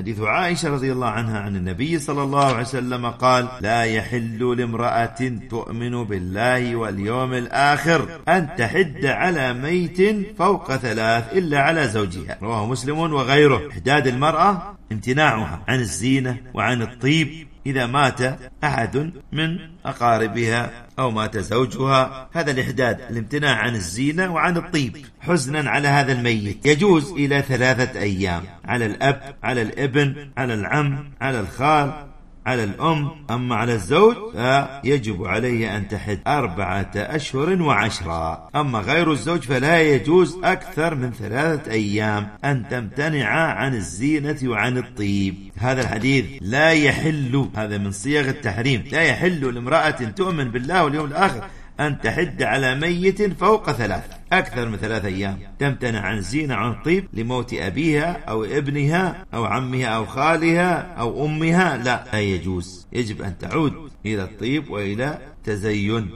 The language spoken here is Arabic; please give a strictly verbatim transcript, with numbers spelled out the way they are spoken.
حديث عائشة رضي الله عنها عن النبي صلى الله عليه وسلم قال: لا يحل لامرأة تؤمن بالله واليوم الآخر أن تحد على ميت فوق ثلاث إلا على زوجها. رواه مسلم وغيره. إحداد المرأة امتناعها عن الزينة وعن الطيب إذا مات أحد من أقاربها أو مات زوجها، هذا الإحداد، الامتناع عن الزينة وعن الطيب حزنا على هذا الميت. يجوز إلى ثلاثة أيام على الأب، على الابن، على العم، على الخال، على الأم. أما على الزوج فيجب عليه أن تحد أربعة أشهر وعشرة. أما غير الزوج فلا يجوز أكثر من ثلاثة أيام أن تمتنع عن الزينة وعن الطيب. هذا الحديث لا يحل، هذا من صيغ التحريم، لا يحل لامرأة تؤمن بالله واليوم الآخر أن تحد على ميت فوق ثلاث، أكثر من ثلاث أيام، تمتنع عن الزينة عن الطيب لموت أبيها أو ابنها أو عمها أو خالها أو أمها، لا لا يجوز. يجب أن تعود إلى الطيب وإلى تزين.